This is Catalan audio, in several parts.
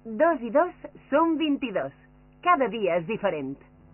2 i 2 són 22. Cada dia és diferent.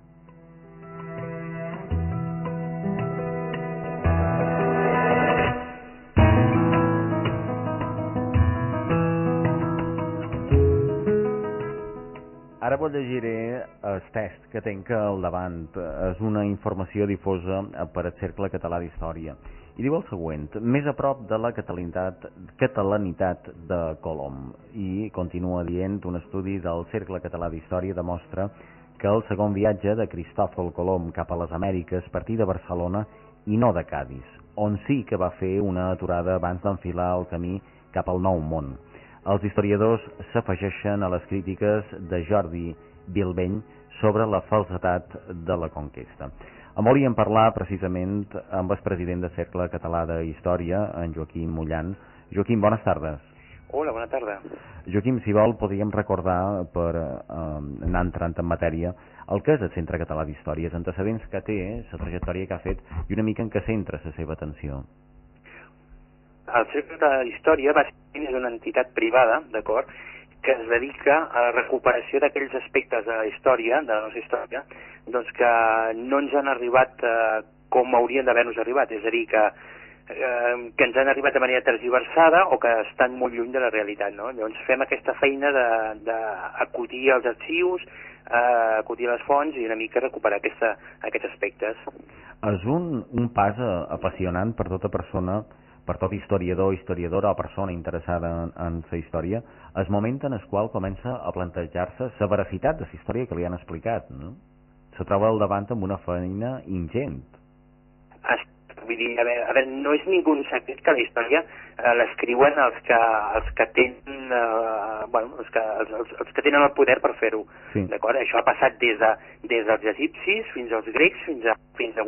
Ara vos llegiré el text que tinc al davant. És una informació difosa per al Cercle Català d'Història. I diu el següent: més a prop de la catalanitat de Colom. I continua dient: un estudi del Cercle Català d'Història demostra que el segon viatge de Cristòfol Colom cap a les Amèriques partí de Barcelona i no de Cadis, on sí que va fer una aturada abans d'enfilar el camí cap al Nou Món. Els historiadors s'afegeixen a les crítiques de Jordi Bilbeny sobre la falsedat de la conquesta. En volíem parlar precisament amb el president del Cercle Català de Història, en Joaquim Mullan. Joaquim, bones tardes. Hola, bona tarda. Joaquim, si vol, podríem recordar, per anar entrant en matèria, el que és el Centre Català d'Història, els antecedents que té, la trajectòria que ha fet i una mica en què centra la seva atenció. El Cercle Català d'Història bàsicament és una entitat privada, d'acord, que es dedica a la recuperació d'aquells aspectes de la història, de la nostra història, doncs que no ens han arribat com haurien d'haver-nos arribat, és a dir, que ens han arribat de manera tergiversada o que estan molt lluny de la realitat, no? Llavors fem aquesta feina d'acudir als arxius, acudir a les fonts i una mica recuperar aquests aspectes. És un pas apassionant per tota persona, per tot historiador, historiadora o persona interessada en la història, el moment en el qual comença a plantejar-se la veracitat de la història que li han explicat, no? Se troba al davant amb una feina ingent. Vull dir, a veure, no és ningú secret que la història l'escriuen els que tenen els que tenen el poder per fer-ho. Sí. D'acord? Això ha passat des dels egipcis fins als grecs fins a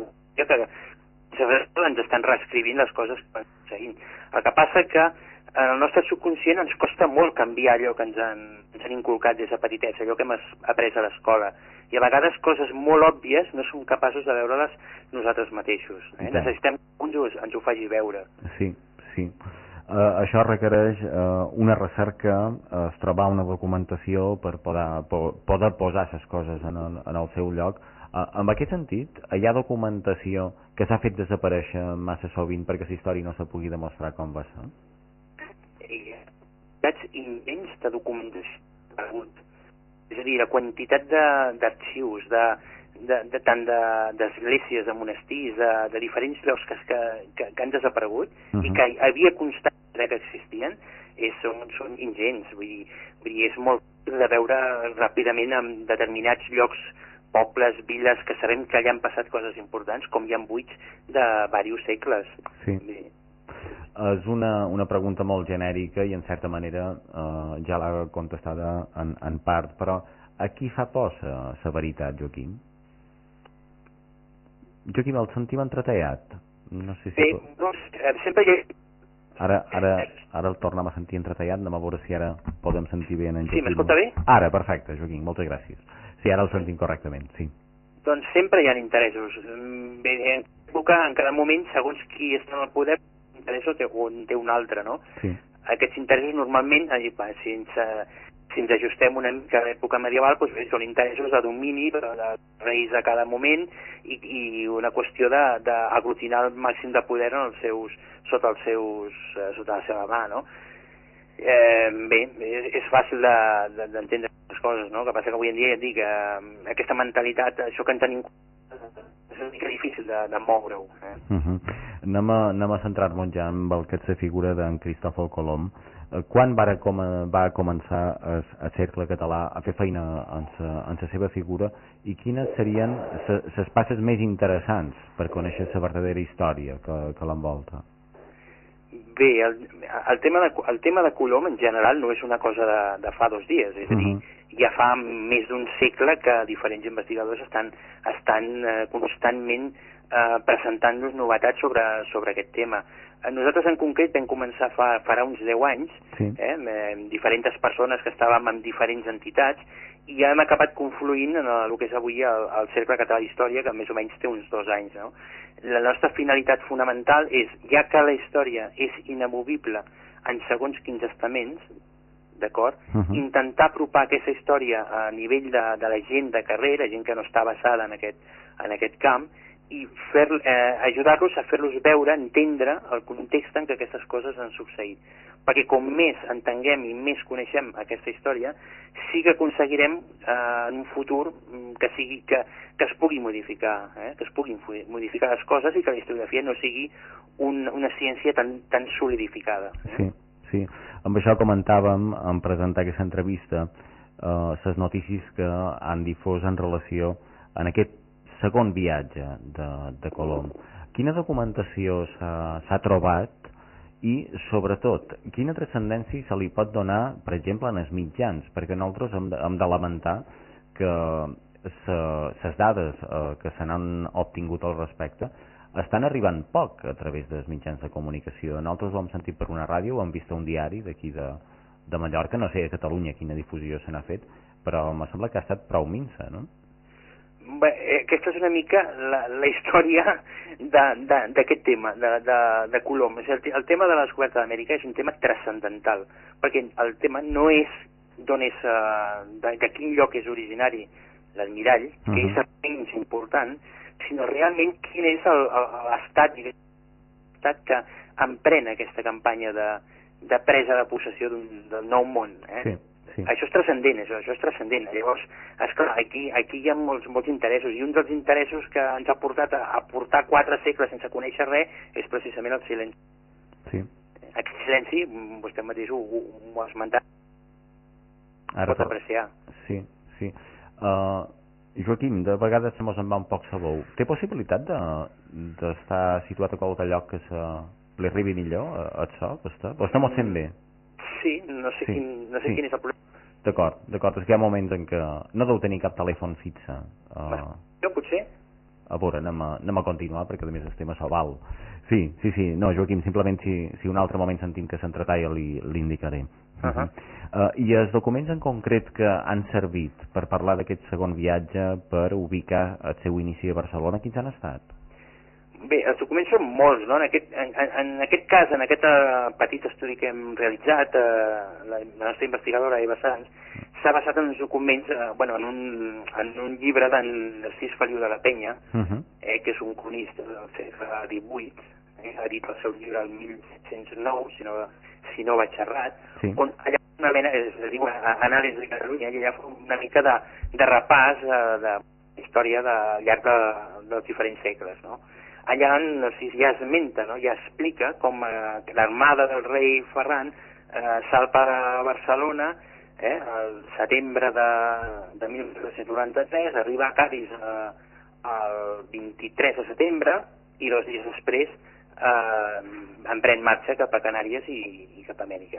que ens estan reescrivint les coses que van seguint. El que passa que en el nostre subconscient ens costa molt canviar allò que ens han inculcat des de petitesa, allò que hem après a l'escola. I a vegades coses molt òbvies no som capaços de veure-les nosaltres mateixos. Necessitem que ens ho faci veure. Sí. Això requereix una recerca, trobar una documentació per poder posar les coses en el seu lloc. En aquest sentit, hi ha documentació que s'ha fet desaparèixer massa sovint perquè la història no se pugui demostrar com va ser? Hi ha quantitats immens de documentació. És a dir, la quantitat d'arxius, tant d'esglésies, de monestirs, de diferents llocs que han desaparegut i que havia constat que existien, són ingents. Vull dir, és molt de veure ràpidament en determinats llocs, pobles, viles, que sabem que allà han passat coses importants, com hi ha buits de diversos segles. Sí. És una pregunta molt genèrica i en certa manera ja l'ha contestada en part, però a qui fa por la veritat, Joaquim? Joaquim, el sentim entretallat. No sé si... sempre hi ha... Ara el tornem a sentir entretallat, anem a veure si ara podem sentir bé en Joaquim. Sí, m'escolta bé? Ara, perfecte, Joaquim, moltes gràcies. Sí, ara el sentim correctament, sí. Doncs sempre hi ha interessos. Bé, en cada moment, segons qui està en el poder, interessos té un altre, no? Sí. Aquests interessos normalment, si ens ajustem una mica a l'època medieval, doncs bé, són interessos de domini de reis de cada moment i una qüestió d'aglutinar el màxim de poder sota la seva mà, no? Bé, és fàcil d'entendre les coses, no? El que passa que avui en dia, ja et dic, aquesta mentalitat, això que en tenim, és una mica difícil de moure-ho. Anem a centrar-nos ja en el que és la figura d'en Cristòfol Colom. Quan va començar el Cercle Català a fer feina en la seva figura i quines serien les passes més interessants per conèixer la verdadera història que l'envolta? Bé, el tema de Colom en general no és una cosa de fa 2 dies, és a dir, ja fa més d'un segle que diferents investigadors estan constantment presentant-nos novetats sobre aquest tema. Nosaltres en concret vam començar farà uns 10 anys, amb diferents persones que estàvem en diferents entitats, i ja hem acabat confluint en el que és avui el Cercle Català d'Història, que més o menys té uns 2 anys, no? La nostra finalitat fonamental és, ja que la història és inamovible en segons quins estaments, d'acord? Intentar apropar aquesta història a nivell de la gent de carrer, la gent que no està basada en aquest camp, i ajudar-los a fer-los veure, entendre el context en què aquestes coses han succeït. Perquè com més entenguem i més coneixem aquesta història, sí que aconseguirem en un futur que es pugui modificar, que es puguin modificar les coses i que la historiografia no sigui una ciència tan solidificada. Sí. Amb això comentàvem en presentar aquesta entrevista les notícies que han difós en relació en aquest segon viatge de Colom. Quina documentació s'ha trobat i, sobretot, quina transcendència se li pot donar, per exemple, en els mitjans? Perquè nosaltres hem de lamentar que les dades que se n'han obtingut al respecte estan arribant poc a través dels mitjans de comunicació. Nosaltres ho hem sentit per una ràdio, ho hem vist a un diari d'aquí de Mallorca, no sé a Catalunya quina difusió se n'ha fet, però em sembla que ha estat prou minsa, no? Bé, aquesta és una mica la història d'aquest tema, de Colom. El tema de la descoberta d'Amèrica és un tema transcendental, perquè el tema no és de quin lloc és originari l'almirall, que és el menys important, sinó realment quin és l'estat que emprèn aquesta campanya de presa de possessió del nou món. Sí. Això és transcendent, això és transcendent. Llavors, esclar, aquí hi ha molts interessos, i un dels interessos que ens ha portat a portar 4 segles sense conèixer res és precisament el silenci. Sí. Aquest silenci, vostè mateix ho ha esmentat, pot apreciar. Sí. Joaquim, de vegades se mos en va un poc sabou. Té possibilitat d'estar situat a qualsevol lloc que li arribi millor a això? O està molt fent bé? Sí, no sé quin és el problema. D'acord, és que hi ha moments en què no deu tenir cap telèfon fixe. Jo potser? A veure, anem a continuar, perquè a més el tema s'ho val. Sí, no, Joaquim, simplement si un altre moment sentim que s'entretalla l'indicaré. I els documents en concret que han servit per parlar d'aquest segon viatge, per ubicar el seu inici a Barcelona, quins han estat? Bé, els documents són molts, no? En aquest cas, en aquest petit estudi que hem realitzat, la nostra investigadora Eva Sanz s'ha basat en uns documents, en un llibre d'en Narcís Feliu de la Penya, que és un cronista del segle XVIII, ha dit el seu llibre el 1709, si no vaig errat, on allà una mena, es diu Anàlisi de Catalunya, i allà fa una mica de repàs de història al llarg dels diferents segles, no? Allà Narcís ja esmenta, ja explica com l'armada del rei Ferran salpa a Barcelona el setembre de 1993, arriba a Cádiz el 23 de setembre i 2 dies després emprèn marxa cap a Canàries i cap a Amèrica.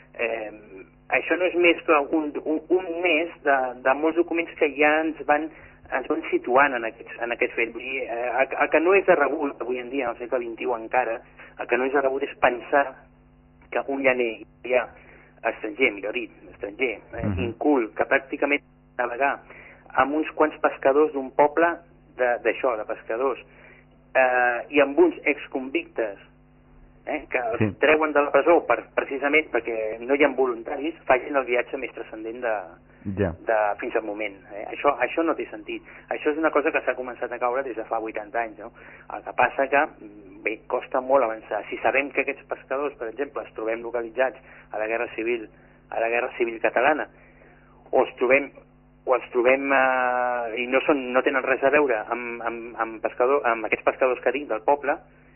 Això no és més que un mes de molts documents que ja ens van situant en aquest fet. Vull dir, el que no és de rebut avui en dia, en el segle XXI encara, el que no és de rebut és pensar que un llaner estranger, millor dit, incul, que pràcticament navegar amb uns quants pescadors d'un poble de pescadors, i amb uns exconvictes que els treuen de la presó precisament perquè no hi ha voluntaris, facin el viatge més transcendent fins al moment. Això no té sentit. Això és una cosa que s'ha començat a caure des de fa 80 anys. El que passa que costa molt avançar. Si sabem que aquests pescadors, per exemple, es trobem localitzats a la Guerra Civil catalana, o els trobem i no tenen res a veure amb aquests pescadors que dic del poble,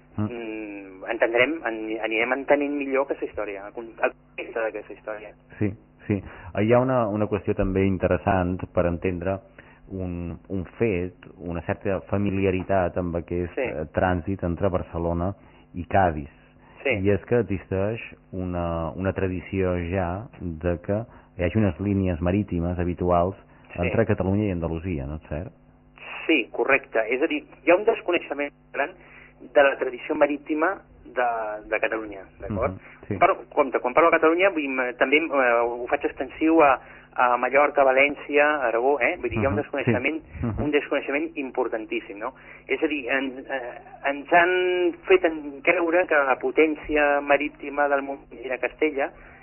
anirem entenent millor aquesta història, el context d'aquesta història. Sí. Hi ha una qüestió també interessant per entendre un fet, una certa familiaritat amb aquest trànsit entre Barcelona i Cádiz. I és que existeix una tradició ja de que hi hagi unes línies marítimes habituals entre Catalunya i Andalusia, no és cert? Sí, correcte. És a dir, hi ha un desconeixement gran de la tradició marítima de Catalunya, d'acord? Quan parlo de Catalunya també ho faig extensiu a Mallorca, València, Aragó, vull dir, hi ha un desconeixement importantíssim, no? És a dir, ens han fet creure que la potència marítima del moment era Castella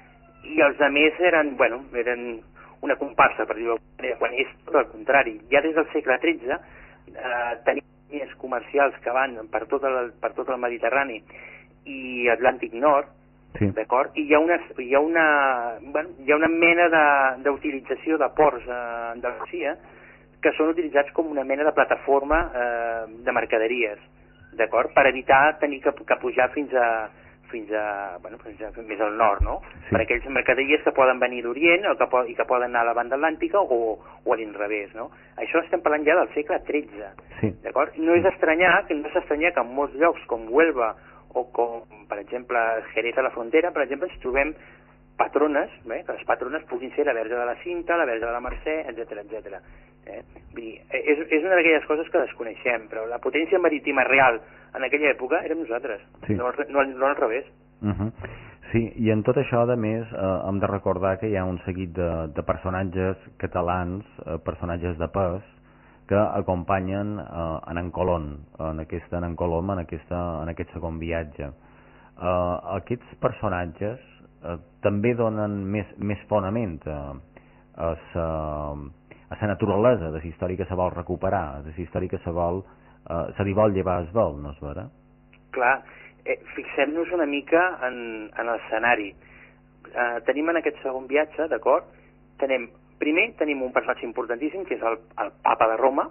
i els altres eren una comparsa, per dir-ho d'alguna manera, quan és tot el contrari. Ja des del segle XIII tenim línies comercials que van per tot el Mediterrani i Atlàntic Nord, d'acord? I hi ha una mena d'utilització de ports d'Andalusia que són utilitzats com una mena de plataforma de mercaderies, d'acord? Per evitar tenir que pujar fins a més al nord, no? Per aquells mercaderies que poden venir d'Orient i que poden anar a la banda atlàntica o a l'inrevés, no? Això estem parlant ja del segle XIII, d'acord? No és estranyar que en molts llocs com Huelva o com, per exemple, Jerez a la Frontera, per exemple, ens trobem patrones, que les patrones puguin ser la Verge de la Cinta, la Verge de la Mercè, etc. Vull dir, és una d'aquelles coses que desconeixem, però la potència marítima real en aquella època érem nosaltres, no al revés. Sí, i en tot això, a més, hem de recordar que hi ha un seguit de personatges catalans, personatges de pes, que acompanyen en Colom en aquest segon viatge. Aquests personatges també donen més fonament a la naturalesa de la història que se vol recuperar, de la història que se li vol llevar es vol, no és vera? Clar, fixem-nos una mica en l'escenari. Tenim en aquest segon viatge, d'acord, primer tenim un personatge importantíssim, que és el papa de Roma,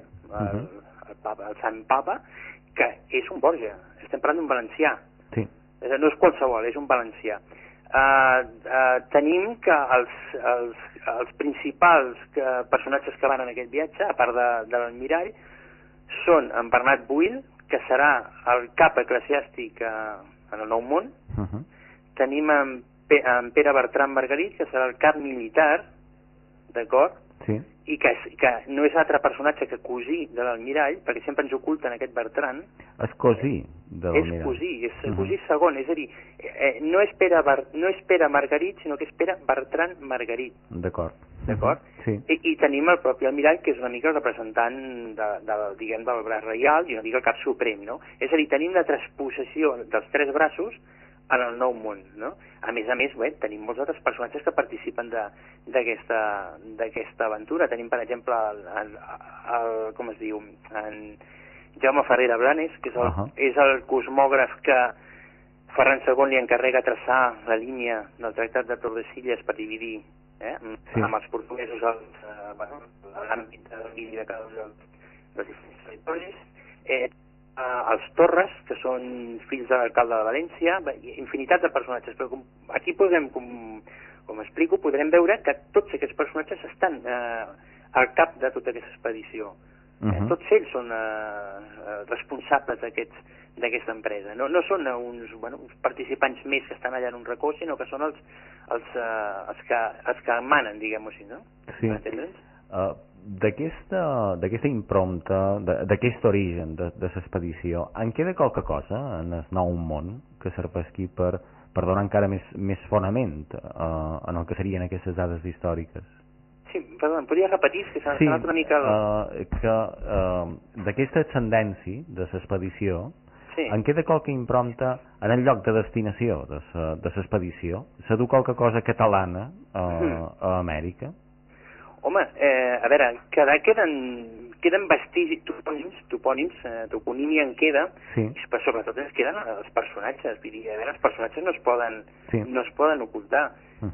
el sant papa, que és un Borja. Estem parlant d'un valencià. No és qualsevol, és un valencià. Tenim que els principals personatges que van en aquest viatge, a part de l'almirall, són en Bernat Buil, que serà el cap eclesiàstic en el Nou Món. Tenim en Pere Bertran Margarit, que serà el cap militar, d'acord? I que no és altre personatge que cosí de l'almirall, perquè sempre ens oculten aquest Bertran. És cosí de l'almirall. És cosí segon, és a dir, no és Pere Margarit, sinó que és Pere Bertran Margarit. D'acord. I tenim el propi almirall, que és una mica el representant del braç reial i una mica el cap suprem, no? És a dir, tenim la transposició dels tres braços en el Nou Món, no? A més, tenim molts altres personatges que participen d'aquesta aventura. Tenim, per exemple, com es diu, en Jaume Ferrera Blanes, que és el cosmògraf que Ferran II li encarrega traçar la línia del Tractat de Tordesillas per dividir amb els portuguesos l'àmbit de domini de cada un dels diferents territoris. Els Torres, que són fills de l'alcalde de València, infinitat de personatges, però aquí podrem, com explico, podrem veure que tots aquests personatges estan al cap de tota aquesta expedició. Tots ells són responsables d'aquesta empresa. No són uns participants més que estan allà en un racó, sinó que són els que manen, diguem-ho així, no? Entendre'ns? D'aquesta imprompta, d'aquest origen de l'expedició, en queda qualque cosa en el Nou Món que serveixi per donar encara més fonament en el que serien aquestes dades històriques? Sí, perdó, em podria repetir? Que s'ha anat una mica... d'aquesta ascendència de l'expedició, sí. En queda qualque imprompta en el lloc de destinació de l'expedició? Se du qualque cosa catalana a Amèrica? Home, a veure, queden vestigis, topònims, toponímia en queda, però sobretot ens queden els personatges. Vull dir, a veure, els personatges no es poden ocultar.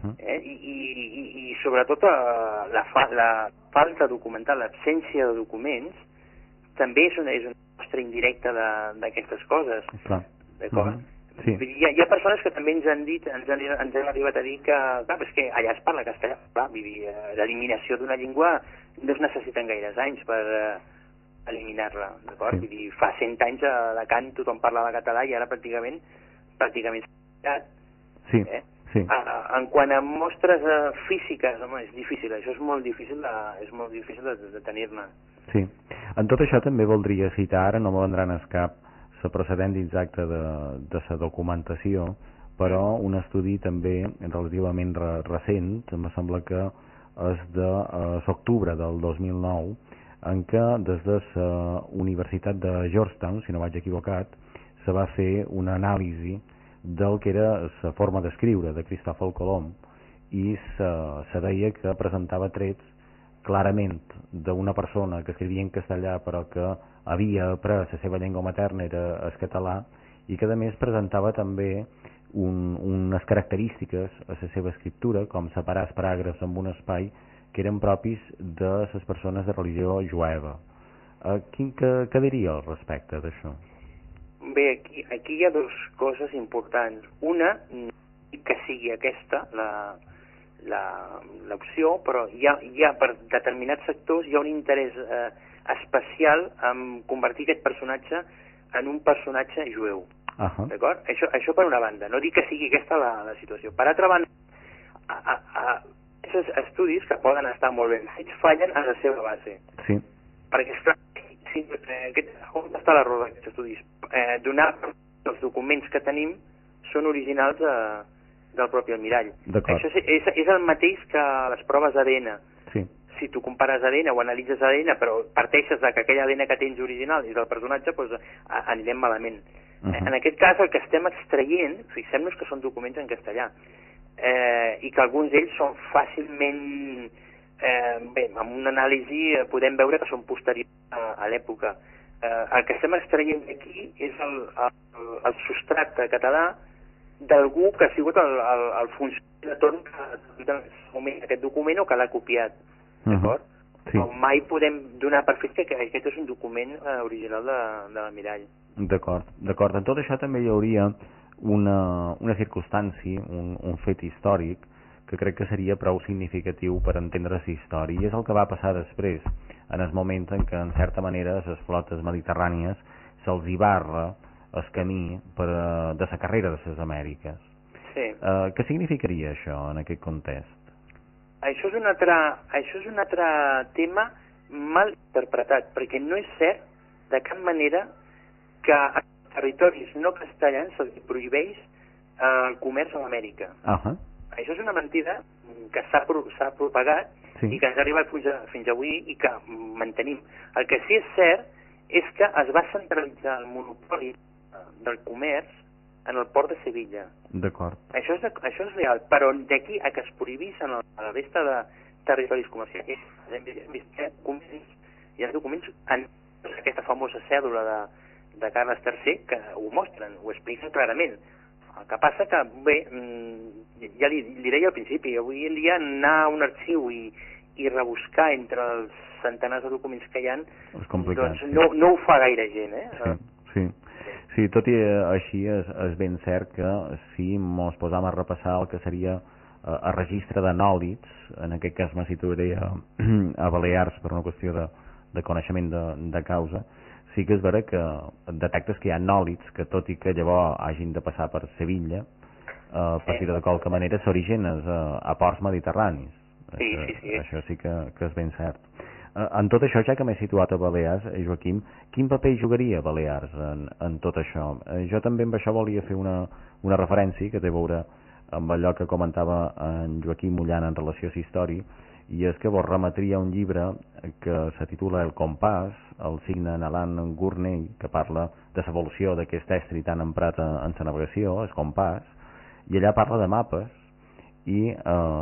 I sobretot la falta documental, l'absència de documents, també és una mostra indirecta d'aquestes coses. D'acord? Hi ha persones que també ens han arribat a dir que, clar, és que allà es parla castellà. Clar, l'eliminació d'una llengua no es necessiten gaires anys per eliminar-la, d'acord? Vull dir, fa 100 anys a Alacant tothom parlava català i ara pràcticament s'ha quedat. En quant a mostres físiques, home, és difícil, això és molt difícil de tenir-ne. Sí. En tot això també voldria citar, ara no me vendran al cap la procedent exacta de la documentació, però un estudi també relativament recent, em sembla que és de l'octubre del 2009, en què des de la Universitat de Georgetown, si no vaig equivocat, se va fer una anàlisi del que era la forma d'escriure de Cristòfol Colom, i se deia que presentava trets clarament d'una persona que escrivia en castellà però que havia après la seva llengua materna, era el català, i que a més presentava també unes característiques a la seva escriptura, com separar els paràgrafs en un espai, que eren propis de les persones de religió jueva. Què diria al respecte d'això? Bé, aquí hi ha dues coses importants. Una, que sigui aquesta l'opció, però hi ha per determinats sectors hi ha un interès especial en convertir aquest personatge en un personatge jueu. D'acord? Això per una banda. No dic que sigui aquesta la situació. Per altra banda, aquests estudis, que poden estar molt ben fets, fallen a la seva base. Sí. Perquè, esclar, on està l'error d'aquests estudis? Donar els documents que tenim són originals del propi almirall. Això és el mateix que les proves d'ADN. Sí. Si tu compares ADN o analitzes ADN, però parteixes de que aquell ADN que tens original és del personatge, doncs anirem malament. En aquest cas, el que estem extraient, fixem-nos que són documents en castellà, i que alguns d'ells són fàcilment, bé, amb una anàlisi podem veure que són posteriors a l'època. El que estem extraient d'aquí és el substrat català d'algú que ha sigut el funcionari de torn que ha fet aquest document o que l'ha copiat. D'acord? Sí. Mai podem donar per fet que aquest és un document original de l'almirall. D'acord. En tot això també hi hauria una circumstància, un fet històric, que crec que seria prou significatiu per entendre la història, i és el que va passar després, en el moment en què, en certa manera, a les flotes mediterrànies se'ls hi barra el camí de la carrera de les Amèriques. Sí. Què significaria això en aquest context? Això és un altre tema mal interpretat, perquè no és cert de cap manera que a territoris no castellans se'ls prohibeix el comerç a l'Amèrica. Això és una mentida que s'ha propagat, sí, i que ens ha arribat fins avui i que mantenim. El que sí és cert és que es va centralitzar el monopoli del comerç en el port de Sevilla. D'acord. Això és real, però d'aquí a que es prohibissin a la resta de territoris comercials, hi ha documents en aquesta famosa cèdula de Carles III que ho mostren, ho expliquen clarament. El que passa que, bé, ja li deia al principi, avui en dia anar a un arxiu i rebuscar entre els centenars de documents que hi ha, doncs no ho fa gaire gent, Sí, tot i així és ben cert que si ens posam a repassar el que seria el registre de nòlits, en aquest cas me situaré a Balears per una qüestió de coneixement de causa, sí que és vera que detectes que hi ha nòlits que, tot i que llavors hagin de passar per Sevilla, per dir de qualque manera s'originen a ports mediterranis. Sí. Això sí que és ben cert. En tot això, ja que m'he situat a Balears, Joaquim, quin paper jugaria Balears en tot això? Jo també amb això volia fer una referència que té a veure amb allò que comentava en Joaquim Mollana en relació a la història, i és que vos remetria un llibre que se titula El compàs, el signa Alan Gurney, que parla de l'evolució d'aquest estri tan emprat en la navegació, el compàs, i allà parla de mapes i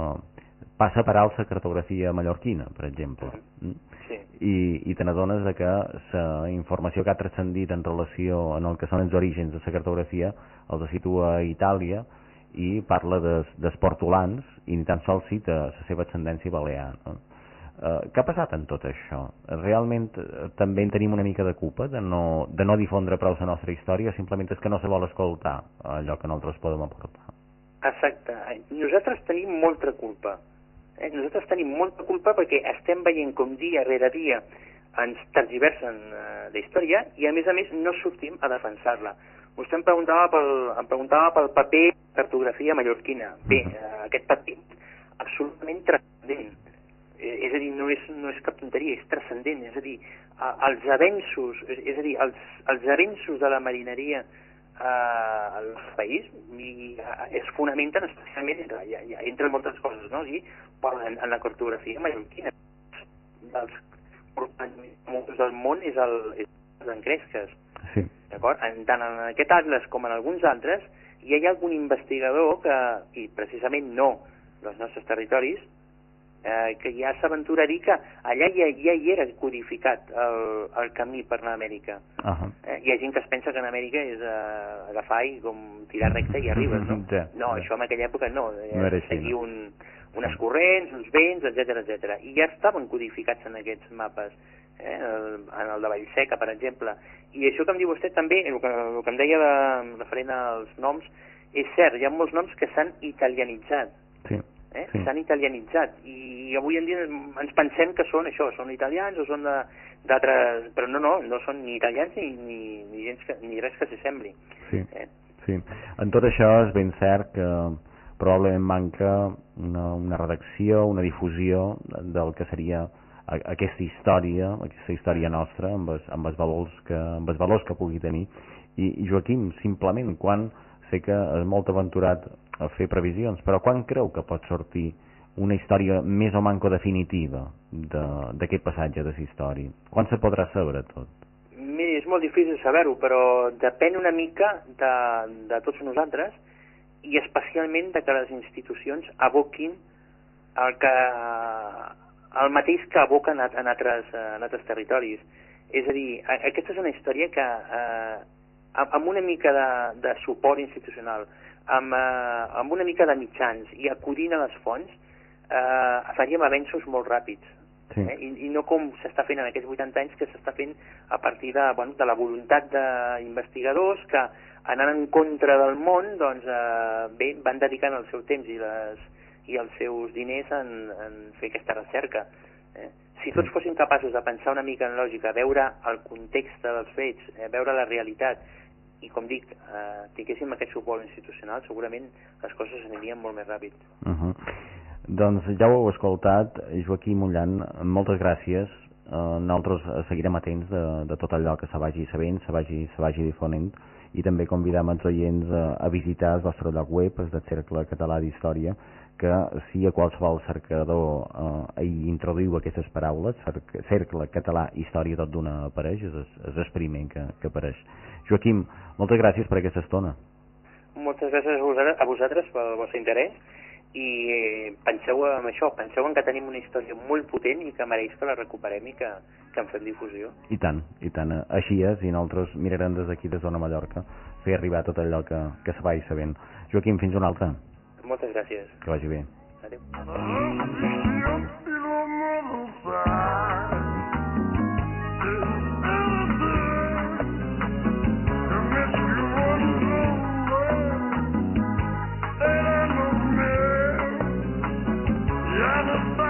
passa per alt la cartografia mallorquina, per exemple. Sí. I te n'adones que la informació que ha transcendit en relació en el que són els orígens de la cartografia els situa a Itàlia i parla dels portolans i ni tan sols cita la seva ascendència balear. Què ha passat en tot això? Realment també en tenim una mica de culpa de no difondre prou la nostra història, simplement és que no se vol escoltar allò que nosaltres podem aportar? Exacte. Nosaltres tenim molta culpa. Nosaltres tenim molta culpa perquè estem veient com dia rere dia ens tergiversen la història i a més no sortim a defensar-la. Vostè em preguntava pel paper de cartografia mallorquina. Bé, aquest paper absolutament transcendent. És a dir, no és cap tonteria, és transcendent. És a dir, els avenços de la marineria al país es fonamenten especialment entre moltes coses, no? En la cartografia mallorquina dels molts del món és els encresques. Sí. D'acord? Tant en aquest atles com en alguns altres hi ha algun investigador que, i precisament no dels nostres territoris, que ja s'aventura a dir que allà ja hi era codificat el camí per anar a Amèrica. Hi ha gent que es pensa que en Amèrica és agafar i com tirar recte i arribes, no? No, això en aquella època no. Seguir unes corrents, uns vents, etc. I ja estaven codificats en aquests mapes, en el de Vallseca, per exemple. I això que em diu vostè també, el que em deia referent als noms, és cert, hi ha molts noms que s'han italianitzat. S'han italianitzat i avui en dia ens pensem que són això, són italians o són d'altres, però no són ni italians ni res que s'assembli. Sí. En tot això és ben cert que probablement manca una redacció, una difusió del que seria aquesta història nostra amb els valors que pugui tenir. I Joaquim, simplement, quan sé que és molt aventurat a fer previsions, però quan creu que pot sortir una història més o manco definitiva d'aquest passatge de la història? Quan se podrà saber tot? Miri, és molt difícil saber-ho, però depèn una mica de tots nosaltres i especialment de que les institucions aboquin el mateix que aboquen en altres territoris. És a dir, aquesta és una història que amb una mica de suport institucional, amb una mica de mitjans i acudint a les fonts, faríem avenços molt ràpids. I no com s'està fent en aquests 80 anys, que s'està fent a partir de la voluntat d'investigadors que, anant en contra del món, doncs, van dedicant el seu temps i els seus diners en fer aquesta recerca. Si tots fossin capaços de pensar una mica en lògica, veure el context dels fets, veure la realitat, i com dic, tinguéssim aquest suport institucional, segurament les coses anirien molt més ràpid. Doncs ja ho heu escoltat, Joaquim Mullan, moltes gràcies. Nosaltres seguirem atents de tot allò que se vagi sabent, se vagi difonent, i també convidem els oients a visitar el vostre lloc web, el del Cercle Català d'Història, que si a qualsevol cercador hi introduïu aquestes paraules, Cercle Català Història tot d'una apareix, és el primer que apareix. Joaquim, moltes gràcies per aquesta estona. Moltes gràcies a vosaltres pel vostre interès, i penseu en això, penseu en que tenim una història molt potent i que mereix que la recuperem i que en fem difusió. I tant, així és, i nosaltres mirarem des d'aquí, des d'Ona Mallorca, fer arribar tot allò que se vagi sabent. Joaquim, fins una altra. Moltes gràcies. Que vagi bé. Adéu. Yeah.